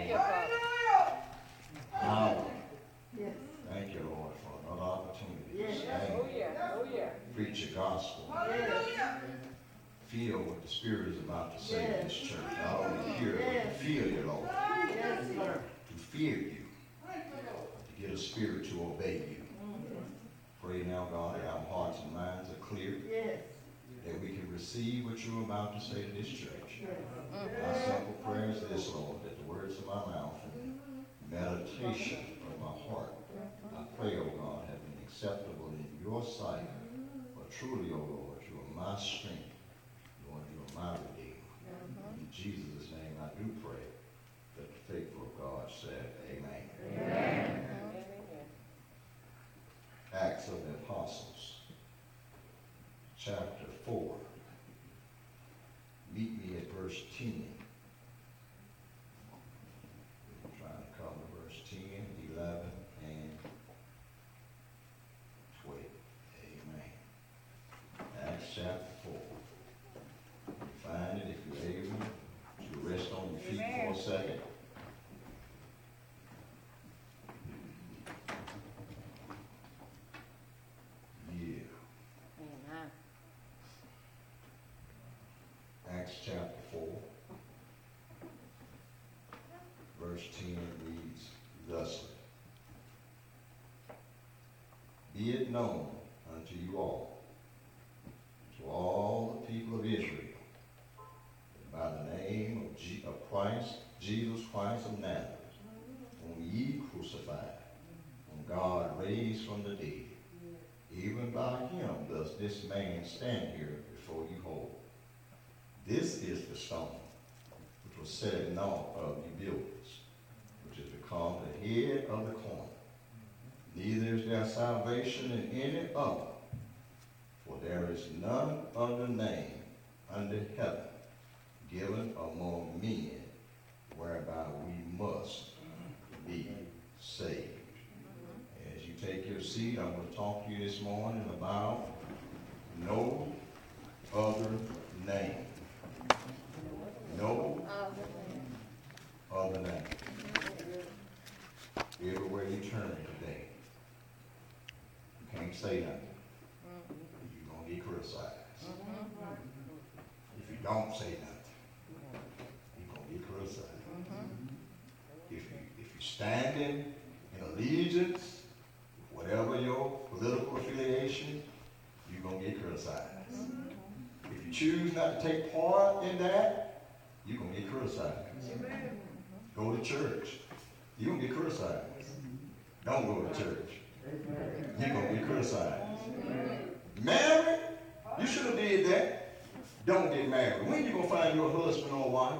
Thank you, Father. Power. Thank you, Lord, for another opportunity to stand. Oh, yeah. Oh, yeah. Preach your gospel. Feel what the Spirit is about to say in this church. Not only hear it, but to feel you, Lord. To fear you. To get a spirit to obey you. Pray now, God, that our hearts and minds are clear. That we can receive what you're about to say to this church. My simple prayer is this, Lord, that the words of my mouth and meditation of my heart, I pray, O God, have been acceptable in your sight. For truly, O Lord, you are my strength. Lord, you are my redeemer. In Jesus' name I do pray that the faithful of God said, Amen. Amen. Acts of the Apostles, chapter 4. Meet me at verse 10. I'm trying to cover verse 10, 11, and 12. Amen. Acts chapter 4. You find it if you're able to rest on your feet for a second. Acts chapter 4, verse 10 reads thusly. Be it known unto you all, to all the people of Israel, that by the name of Christ, Jesus Christ of Nazareth, whom ye crucified, whom God raised from the dead, even by him does this man stand here before you whole. This is the stone which was set at naught of you builders, which is become the head of the corner. Neither is there salvation in any other, for there is none other name under heaven given among men whereby we must be saved. As you take your seat, I'm going to talk to you this morning about no other name. No other name. Everywhere you turn today, you can't say nothing. You're going to get criticized. If you don't say nothing, you're going to get criticized. If you're standing in allegiance, whatever your political affiliation, you're going to get criticized. If you choose not to take part in that, you're going to get criticized. Go to church. You're going to get criticized. Don't go to church. You're going to get criticized. Married? You should have did that. Don't get married. When you going to find your husband or wife?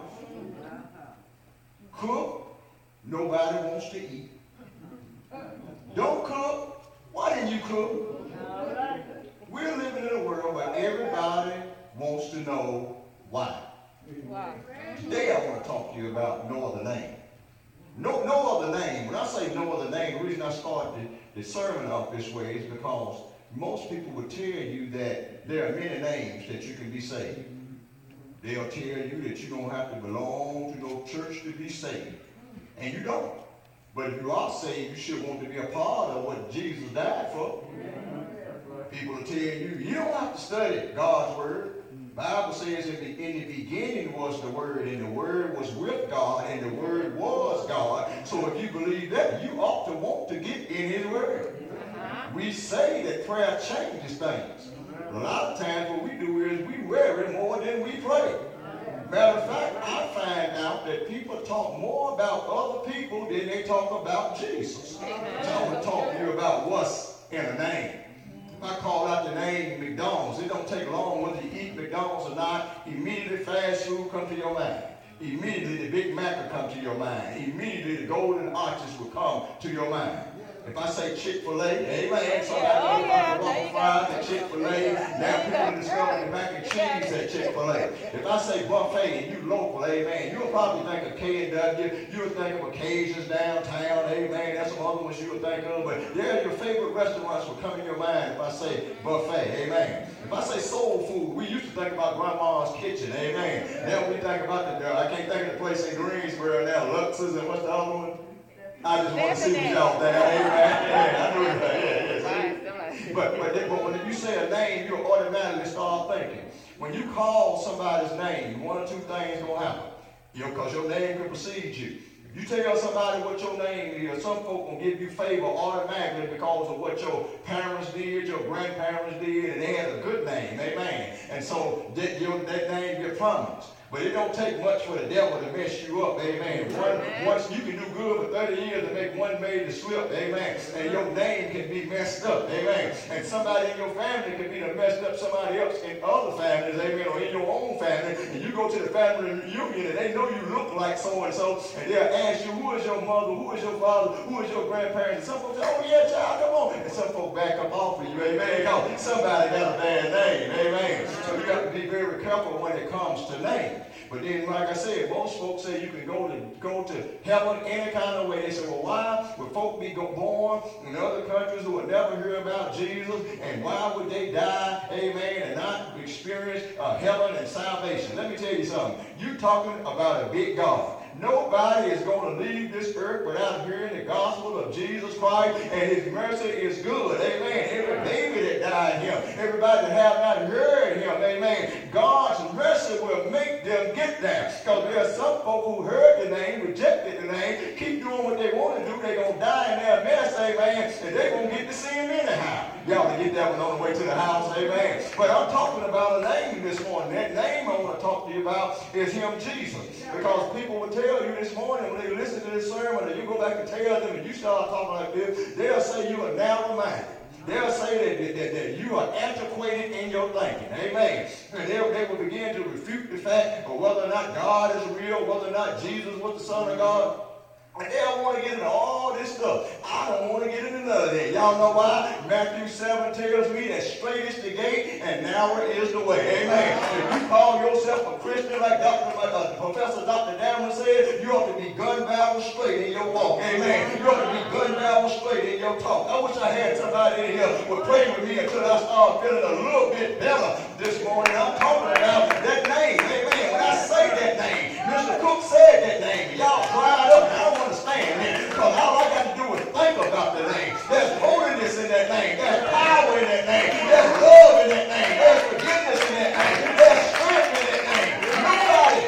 Cook? Nobody wants to eat. Don't cook? Why didn't you cook? We're living in a world where everybody wants to know why. Wow. Today I want to talk to you about no other name. No other name. When I say no other name, the reason I started the sermon off this way is because most people would tell you that there are many names that you can be saved. They'll tell you that you don't have to belong to no church to be saved. And you don't. But if you are saved, you should want to be a part of what Jesus died for. People will tell you, you don't have to study God's word. The Bible says in the beginning was the Word, and the Word was with God, and the Word was God. So if you believe that, you ought to want to get in His Word. We say that prayer changes things. But a lot of times what we do is we worry more than we pray. Matter of fact, I find out that people talk more about other people than they talk about Jesus. So I want to talk to you about what's in a name. If I call out the name McDonald's, it don't take long whether you eat McDonald's or not. Immediately fast food come to your mind. Immediately the Big Mac will come to your mind. Immediately the Golden Arches will come to your mind. If I say Chick-fil-A, amen, somebody knows about the waffle fries at Chick-fil-A. Now people discover the mac and cheese at Chick-fil-A. If I say buffet and you local, amen, you'll probably think of K&W. You'll think of Occasions downtown, amen. That's some other ones you'll think of. But yeah, your favorite restaurants will come in your mind if I say buffet, amen. If I say soul food, we used to think about Grandma's Kitchen, amen. Now we think about I can't think of the place in Greensboro now, Susan, what's the other one? I just want to see you out there. Amen. Yeah, I know that. Yeah. But when you say a name, you automatically start thinking. When you call somebody's name, one or two things going to happen. Because your name can precede you. You tell somebody what your name is, some folk will give you favor automatically because of what your parents did, your grandparents did, and they had a good name, amen. And so that name get prominence. But it don't take much for the devil to mess you up, amen. Once you can do good for 30 years to make one major slip, amen. And your name can be messed up, amen. And somebody in your family can be messed up somebody else in other families, amen, or in your own family. And you go to the family reunion and they know you look like so-and-so, and they'll ask you, who is your mother, who is your father, who is your grandparents? And some folks say, oh yeah, child, come on. And some folks back up off of you, amen. Because somebody got a bad name, amen. So you got to be very careful when it comes to name. But then, like I said, most folks say you can go to heaven any kind of way. They say, well, why would folk be born in other countries who would never hear about Jesus? And why would they die, amen, and not experience heaven and salvation? Let me tell you something. You're talking about a big God. Nobody is going to leave this earth without hearing the gospel of Jesus Christ, and his mercy is good. Amen. Every baby that died him, everybody that have not heard him, amen. God's mercy will make them get there. Because there are some folk who heard the name, rejected the name, keep doing what they want to do. They're going to die in their mess, amen, and they're going to get to see him anyhow. Y'all can get that one on the way to the house, amen. But I'm talking about a name this morning. That name I want to talk to you about is him, Jesus. Because people will tell you this morning when they listen to this sermon, and you go back and tell them, and you start talking like this, they'll say you are narrow-minded. They'll say that you are antiquated in your thinking. Amen. And they will begin to refute the fact of whether or not God is real, whether or not Jesus was the Son of God. And they don't want to get into all this stuff. I don't want to get into none of that. Y'all know why? Matthew 7 tells me that straight is the gate and narrow is the way. Amen. If you call yourself a Christian like Professor Dr. Damron said, you ought to be gun barrel straight in your walk. Amen. You ought to be gun barrel straight in your talk. I wish I had somebody in here who would pray with me until I start feeling a little bit better this morning. I'm talking about that name. Amen. When I say that name, Mr. Cook said that name. Y'all dried up. I don't understand it. Because all I got to do is think about the name. There's holiness in that name. There's power in that name. There's love in that name. There's forgiveness in that name. There's strength in that name. Nobody.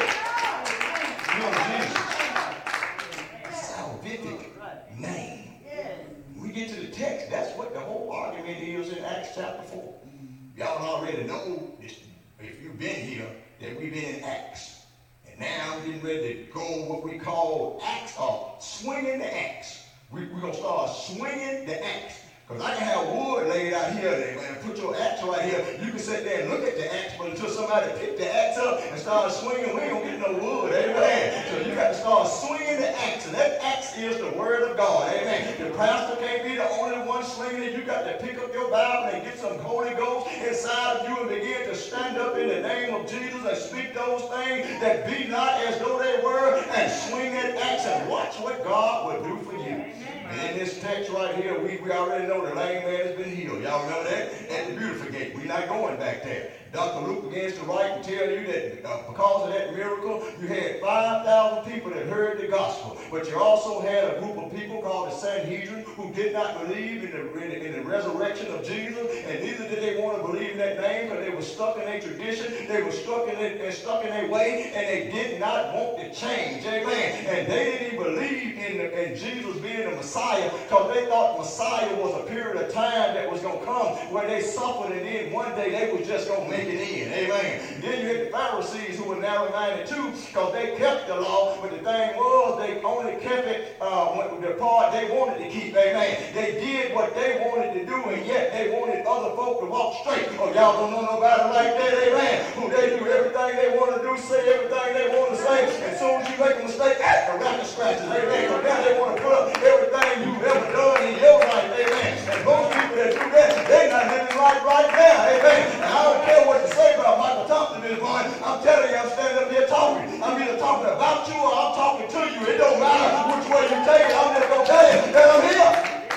You know, Jesus. Salvific name. When we get to the text, that's what the whole argument is in Acts chapter 4. Y'all already know, if you've been here, that we've been in Acts. And now we're getting ready to go what we call axe, or swinging the axe. We're going to start swinging the axe. Because I can have wood laid out here and put your axe right here. You can sit there and look at the axe, but until somebody pick the axe up and start swinging, we ain't going to get no wood. Amen. So you got to start swinging the axe. And that axe is the word of God. Amen. The pastor can't be the only one swinging it. You got to pick up your Bible and get some Holy Ghost inside of you and begin to stand up in the name of Jesus and speak those things that be not as though they were, and swing that axe and watch what God will do for you. And in this text right here, we already know the lame man has been healed. Y'all remember that? At the beautiful gate. We're not going back there. Dr. Luke begins to write and tell you that because of that miracle, you had 5,000 people that heard the gospel. But you also had a group of people called the Sanhedrin who did not believe in the resurrection of Jesus, and neither did they want to believe in that name because they were stuck in a tradition. They were stuck in their way, and they did not want to change. Amen. And they didn't even believe in Jesus being the Messiah because they thought Messiah was a period of time that was going to come where they suffered, and then one day they was just going to make it in. Amen. And then you had the Pharisees who were narrow-minded too because they kept the law, but the thing was they only kept it the part they wanted to keep. Amen. They did what they wanted to do, and yet they wanted other folk to walk straight. Oh, y'all don't know nobody like that. Amen. Who they do everything they want to do, say everything they want to say. As soon as you make a mistake, the record scratches. Amen. So now they want to put up everything you've ever done in your life. Amen. And most people that do that, they're not living life right now. Amen. And I don't care what you say about Michael Thompson this morning. I'm telling you, I'm standing up here talking. I'm either talking about you or I'm talking to you. It don't matter which way you take it. I'm just going to tell you that I'm here.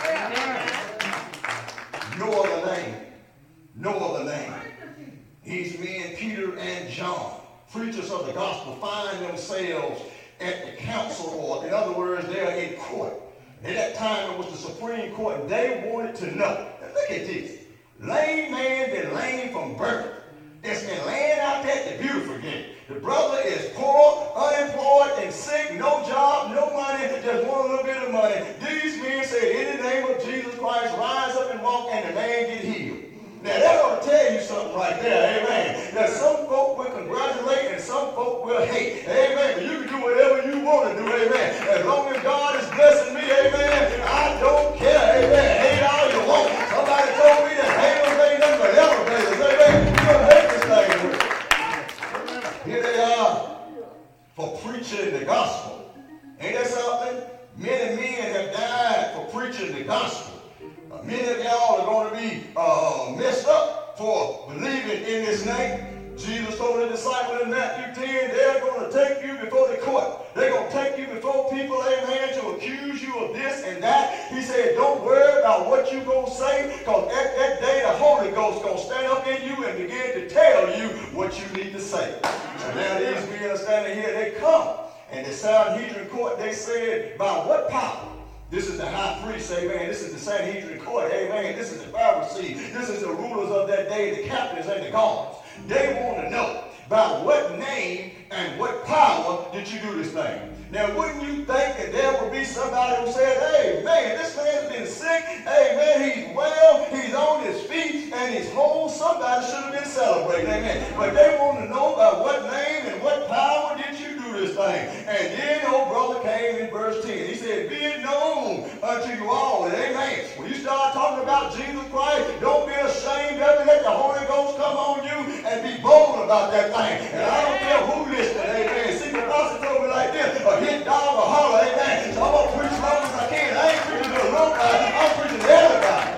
No other name. No other name. These men, Peter and John, preachers of the gospel, find themselves at the council forth. In other words, they are in court. At that time, it was the Supreme Court, and they wanted to know. Now, look at this. Lame man been lame from birth. It's been laying out there at the beautiful again. The brother is poor, unemployed, and sick, no job, no money, just want a little bit of money. These men said, in the name of Jesus Christ, rise up and walk, and the man get healed. Now, that ought to tell you something right there, amen. That some folk will congratulate and some folk will hate, amen. But you can do whatever you want to do, amen. As long as God is blessing me, amen, I don't care, amen. Hate all you want. Somebody told me that haters ain't nothing but elevators, amen. You're going to hate this thing with it. Here they are for preaching the gospel. Ain't that something? Many men have died for preaching the gospel. Many of y'all are going to be messed up for believing in this name. Jesus told the disciples in Matthew 10, they're going to take you before the court. They're going to take you before people, amen, to accuse you of this and that. He said, don't worry about what you're going to say, because at that day the Holy Ghost is going to stand up in you and begin to tell you what you need to say. So now these men are standing here, they come. And the Sanhedrin court, they said, by what power? This is the high priest, amen. This is the Sanhedrin court, amen. This is the Pharisees. This is the rulers of that day, the captains and the guards. They want to know by what name and what power did you do this thing? Now, wouldn't you think that there would be somebody who said, hey, man, this man's been sick. Hey, man, he's well. He's on his feet and he's whole. Somebody should have been celebrating, amen. But they want to know by what name and what power did you do this thing? And then old brother came in verse 10. He said, be it known unto you all, amen. When you start talking about Jesus Christ, don't be ashamed of it. Let the Holy Ghost come on you and be bold about that thing. And I don't care who listening, amen. See, the pastor told me like this, a hit dog or holler, amen. So I'm going to preach as long as I can. I ain't preaching to nobody. I'm preaching to everybody.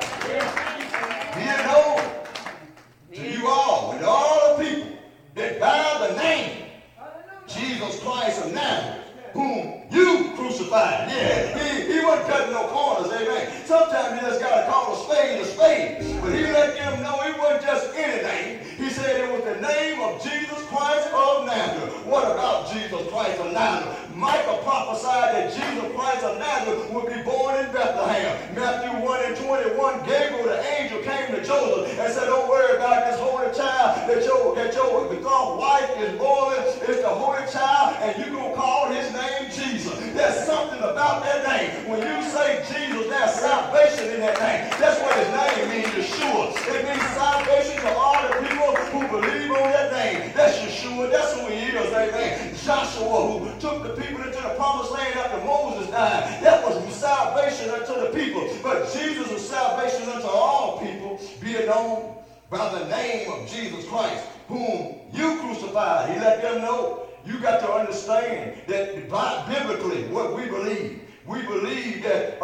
Be it known to you all, and to all the people that bear the name Jesus Christ of Nazareth, whom you crucified. Yeah, he wasn't cutting no corners, amen. Sometimes you just got to call a spade, but he let them know it wasn't just any name. He said it was the name of Jesus Christ of Nazareth. What about Jesus Christ of Nazareth? Micah prophesied that Jesus Christ of Nazareth would be born in Bethlehem. Matthew 1 and 21, Gabriel, the angel, came to Joseph and said, don't worry about this holy child that your beloved wife is born. It's the holy child, and you're going to call his name Jesus. There's something about that name. When you say Jesus, there's salvation in that name. That's what his name means, Yeshua. It means salvation to all the people who believe on that name. That's Yeshua. That's who he is, amen. Joshua, who took the people into the promised land after Moses died. That was salvation unto the people. But Jesus is salvation unto all people, be it known by the name of Jesus Christ, whom you crucified. He let them know. You got to understand that biblically what we believe. We believe that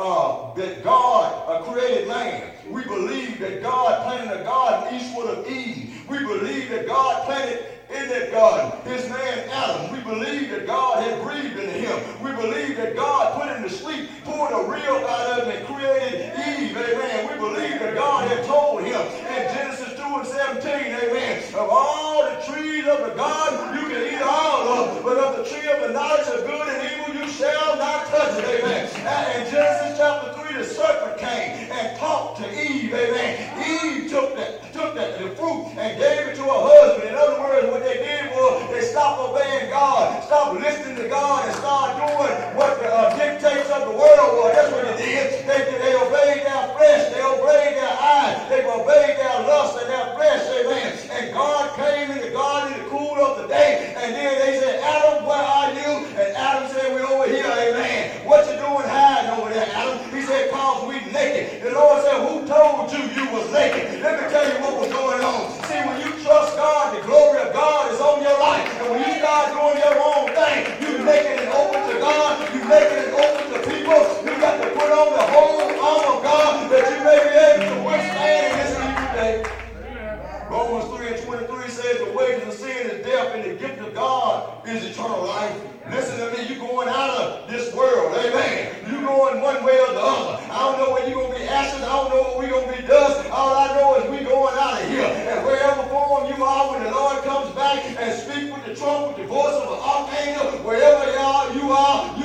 God created man. We believe that God planted a garden eastward of Eden. We believe that God planted in that garden his man Adam. We believe that God had breathed into him. We believe that God put him to sleep, poured a rib out of him and created Eve. Amen. We believe that God had told him in Genesis 2 and 17, amen, of all the trees of the garden you can eat all of them, but of the tree of the knowledge of good and evil you shall not touch it. Amen. And in Genesis chapter 3, the serpent came and talked to Eve. Amen. Eve took the fruit and gave it to her husband. In other words, what they did was they stopped obeying God, stopped listening to God, and started doing what the dictates of the world was. That's what they did. They obeyed their flesh. They obeyed their eyes. They obeyed their lust and their flesh. Amen. And God came in the garden in the cool of the day, and then they said, Adam, where are you? And Adam said, we're over here. Amen. What you doing hiding over there, Adam? He said, cause we naked. The Lord said, who told you you was naked? Let me tell you what was going on. See, when you trust God, the glory of God is on your life. And when you start doing your own thing, you making it open to God, you making it open to people. You got to put on the whole armor of God that you may be able to withstand in this evil day. Romans 3 and 23 says the wages of sin is death and the gift of God is eternal life. Listen to me, you're going out of this world, amen. You're going one way or the other. I don't know where you're going to be ashes. I don't know where we're going to be dust. All I know is we're going out of here. And wherever form you are, when the Lord comes back and speak with the trump, with the voice of an archangel, wherever you are, you're going to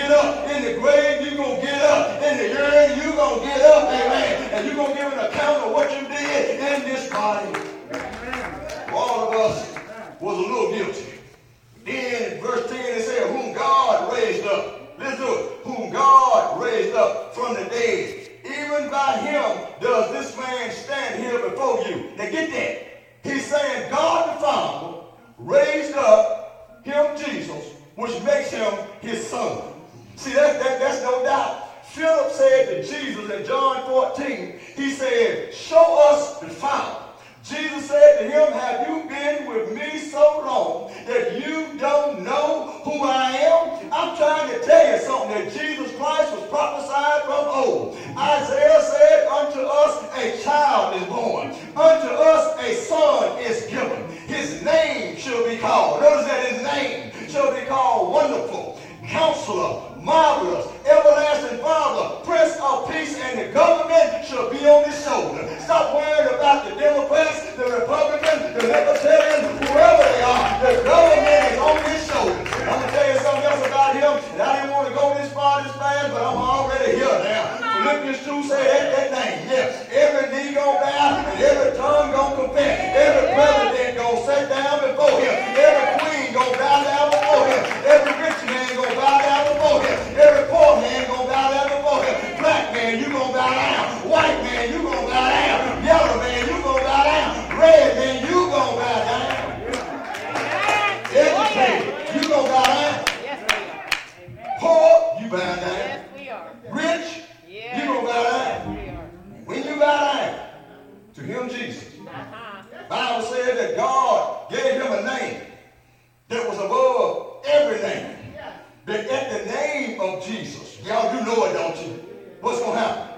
get up. In the grave, you're going to get up. In the urine, you're going to get up. Amen. And you're going to give an account of what you did in this body. All of us was a little guilty. Then in verse 10 it said, whom God raised up. Listen to it. Whom God raised up from the dead. Even by him does this man stand here before you. Now get that. He's saying God the Father raised up him, Jesus, which makes him his son. See, that's no doubt. Philip said to Jesus in John 14, he said, show us the Father. Jesus said to him, have you been with me so long that you don't know who I am? I'm trying to tell you something, that Jesus Christ was prophesied from old. Isaiah said, unto us a child is born. Unto us a son is given. His name shall be called. Notice that his name shall be called Wonderful, Counselor, Marvelous, Everlasting Father, Prince of Peace, and the government shall be on his shoulder. Stop worrying about the Democrats, the Republicans, the Libertarians, whoever they are. The government is on his shoulder. I'm going to tell you something else about him, and I didn't want to go this far this fast, but I'm already here now. Philippians 2 say that name. Yes, every knee gonna bow and every tongue gonna confess. Every president gonna sit down before him. Every queen gonna bow down before him. Every rich man gonna bow down before him. Every poor man gonna bow down before him. Black man, you gonna bow down. White man, you gonna bow down. Yellow man, you gonna bow down. Red man, you gonna bow down. Educated, you gonna bow down. Yes, we are. Poor, you bow down. Yes, we are. Rich, Yes. you gonna bow down. Yes, we are. When you bow down to him, Jesus, Bible says that God gave him a name that was above every name. That at the name of Jesus, y'all do know it, don't you? What's gonna happen?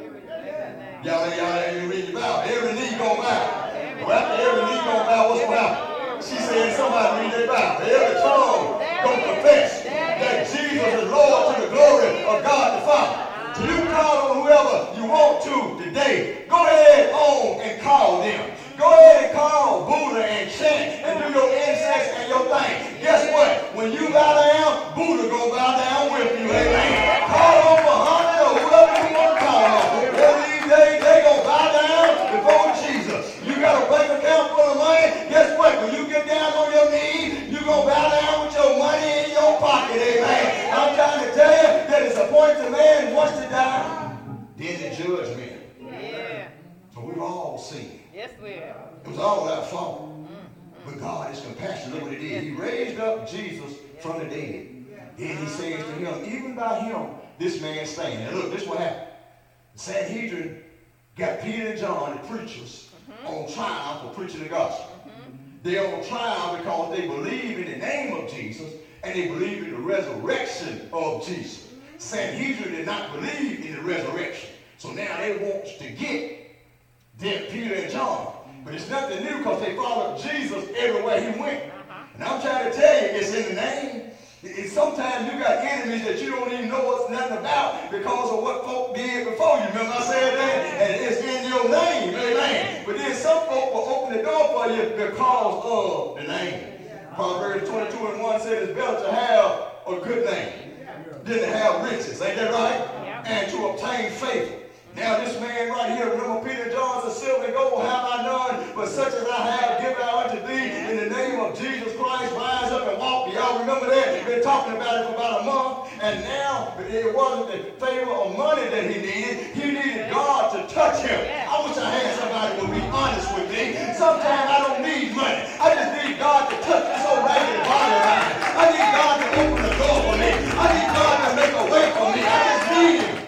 Y'all ain't reading your Bible. Every knee gonna bow. Well, after every knee gonna bow, what's gonna happen? She said, somebody read their Bible. Every tongue gonna confess that Jesus is Lord to the glory of God the Father. So you can call on whoever you want to today. Go ahead on and call them. Go ahead and call Buddha and chant and do your incense and your thing. Guess what? When you bow down, Buddha gonna bow down with you. Amen. Call on Muhammad or whoever you want to call on. One of these days, they gonna bow down before Jesus. You got a bank account full of money. Guess what? When you get down on your knees, you gonna bow down with your money in your pocket. Amen. I'm trying to tell you that it's appointed man wants to die. Then the judgment. Yeah. So we've all seen. Yes, we are. It was all our fault. But God is compassionate. Look what he did. He raised up Jesus from the dead. Then he says to him, even by him, this man standing. And look, this is what happened. The Sanhedrin got Peter and John, the preachers, on trial for preaching the gospel. They're on trial because they believe in the name of Jesus and they believe in the resurrection of Jesus. Sanhedrin did not believe in the resurrection. So now they want to get them, Peter and John. But it's nothing new because they followed Jesus everywhere he went. And I'm trying to tell you, it's in the name. Sometimes you got enemies that you don't even know what's nothing about because of what folk did before you. Remember I said that? And it's in your name. Amen. But then some folk will open the door for you because of the name. Proverbs 22:1 said it's better to have a good name than to have riches. Ain't that right? And to obtain favor. Now this man right here, remember Peter John said, silver and gold have I none, but such as I have give I unto thee. In the name of Jesus Christ, rise up and walk. Y'all remember that? We've been talking about it for about a month. And now it wasn't the favor of money that he needed. He needed God to touch him. I wish I had somebody who would be honest with me. Sometimes I don't need money. I just need God to touch this old raggedy body of mine. I need God to open the door for me. I need God to make a way for me. I just need him.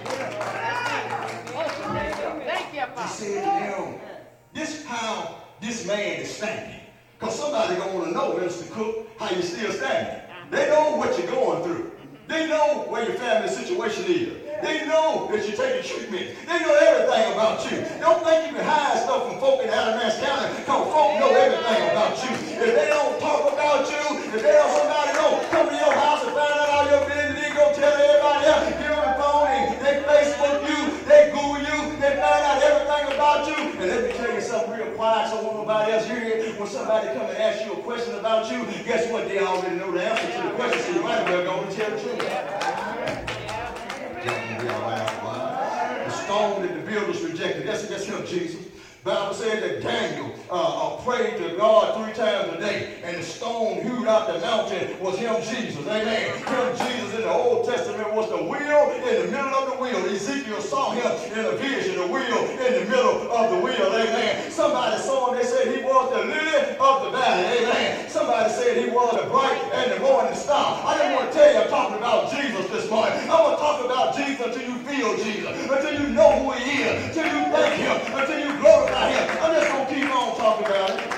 He said to them, this is how this man is standing. Because somebody going to want to know, Mr. Cook, how you still standing. They know what you're going through. They know where your family situation is. They know that you're taking treatment. They know everything about you. Don't think you can hide stuff from folk in Alamance County because folk know everything about you. If they don't talk about you, if they don't somebody don't come to your house and find out all your business, they go tell everybody else, give them the phone, and they Facebook you, they Google you, they find out everything about you. And let me tell you something real quiet so nobody else hear it. When somebody come and ask you a question about you, guess what? They already know the answer to the question, so you might as well go and tell the truth. Yeah, right. The stone that the builders rejected. That's him, Jesus. Bible says that Daniel prayed to God 3 times a day, and the stone hewed out the mountain was him, Jesus. Amen. Him, Jesus in the Old Testament was the wheel in the middle of the wheel. Ezekiel saw him in a vision, the wheel in the middle of the wheel. Amen. Somebody saw him. They said he was the lily of the valley. Amen. Somebody said he was the bright and the morning star. I didn't want to tell you I'm talking about Jesus this morning. I want to talk about Jesus until you feel Jesus, until you know who he is, until you thank him, until you glorify him. I'm just going to keep on talking about it.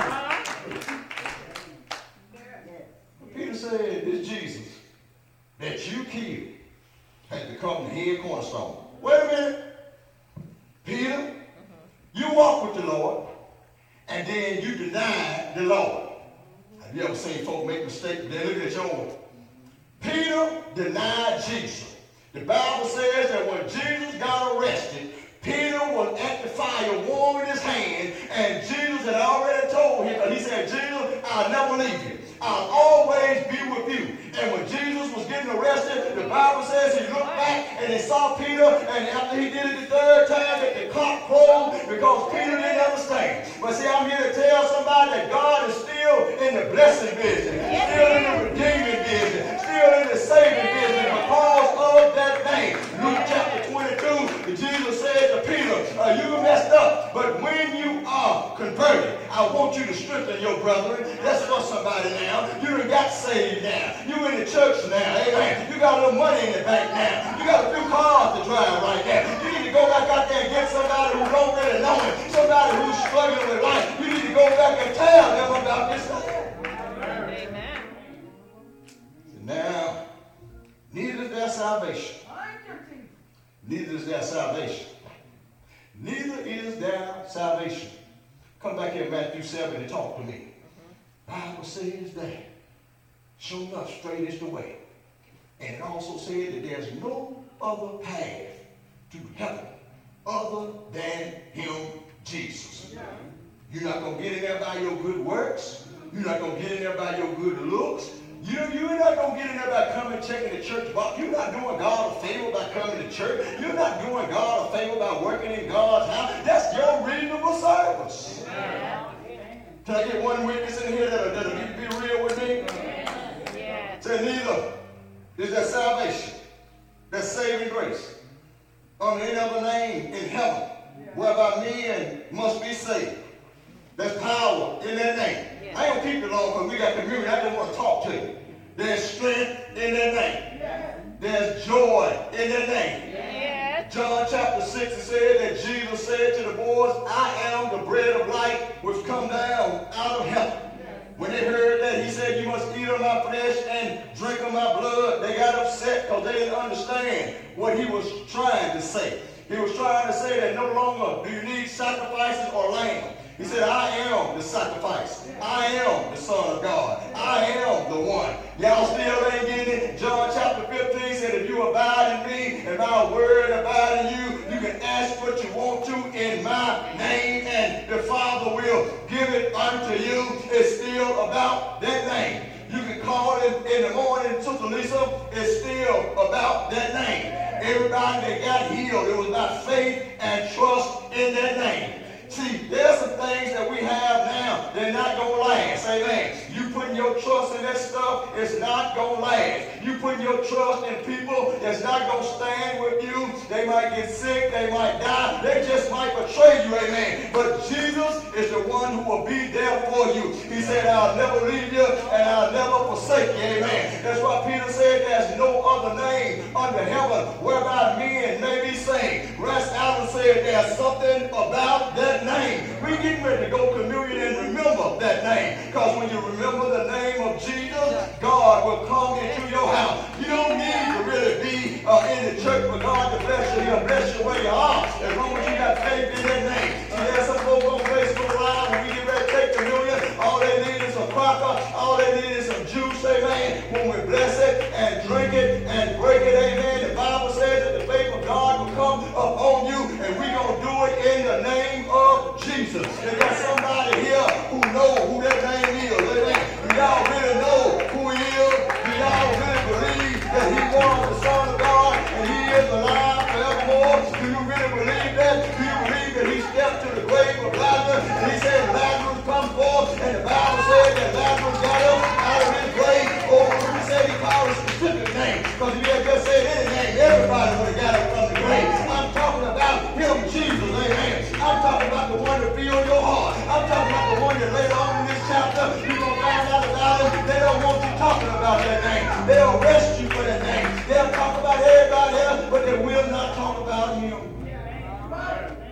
Peter said, this Jesus that you killed has become the head cornerstone. Wait a minute. Peter, you walk with the Lord, and then you deny the Lord. Have you ever seen folk make mistakes? They look at yours. Peter denied Jesus. The Bible says that when Jesus got arrested, Peter was at the fire warming his hand, and Jesus had already told him, he said, Jesus, I'll never leave you. I'll always be with you. And when Jesus was getting arrested, the Bible says he looked back and he saw Peter, and after he did it the 3rd time, that the cock crowed because Peter didn't understand. But see, I'm here to tell somebody that God is still in the blessing business, still in the redeeming business, still in the saving business because of that name. Luke chapter 22, Jesus said to Peter, you messed up, but when you are converted, I want you to strengthen your brethren. That's for somebody now. You done got saved now. You in the church now. Amen. You got a little money in the bank now. You got a few cars to drive right now. You need to go back out there and get somebody who don't really know him. Somebody who's struggling with life. You need to go back and tell them about this thing. Amen. So now, neither is their salvation. Neither is their salvation. Neither is their salvation. Come back here, Matthew 7, and talk to me. Bible says that sure enough, straight is the way. And it also said that there's no other path to heaven other than him, Jesus. You're not going to get in there by your good works. You're not going to get in there by your good looks. You're not going to get in there by coming and checking the church box. You're not doing God a favor by coming to church. You're not doing God a favor by working in God's house. That's your reasonable service. Can I get one witness in here that'll be real with me? Yes. Say neither is there salvation, that's saving grace, under any other name in heaven, whereby men must be saved. There's power in that name. Yes. I ain't gonna keep it long because we got community. I just want to talk to you. There's strength in that name. Yes. There's joy in that name. Yes. John chapter 6, it said that Jesus said to the boys, I am the bread of life which come down out of heaven. When they heard that, he said, you must eat of my flesh and drink of my blood. They got upset because they didn't understand what he was trying to say. He was trying to say that no longer do you need sacrifices or lamb. He said, I am the sacrifice. I am the Son of God. I am the one. Y'all still ain't getting it? John chapter 15 said, if you abide in me and my word abide in you, you can ask what you want to in my name and the Father will give it unto you. It's still about that name. You can call it in the morning, Sister Lisa, it's still about that name. Everybody that got healed, it was by faith and trust in that name. See, there's some things that we have now, they're not going to last. Amen. You putting your trust in that stuff, it's not going to last. You putting your trust in people that's not going to stand with you. They might get sick, they might die, they just might betray you. Amen. But Jesus is the one who will be there for you. He said, I'll never leave you and I'll never forsake you. Amen. That's why Peter said there's no other name under heaven whereby men may be saved. Russ Allen said there's something about that name. We getting ready to go communion and remember that name. Because when you remember the name of Jesus, God will come into your house. You don't need to really be in the church for God to bless you. He'll bless you where you are. As long as you got faith in that name. See, there's some folks on Facebook Live when we get ready to take communion. All they need is some cracker. All they need is some juice. Amen. When we bless it and drink it and break it. Amen. The Bible says that the faith of God will come upon you. And we're going to do it in the name of Jesus. Is there somebody here who knows who that name is? Amen. Do y'all really know who he is? Do y'all really believe that he was the Son of God and he is alive? about that name. They'll arrest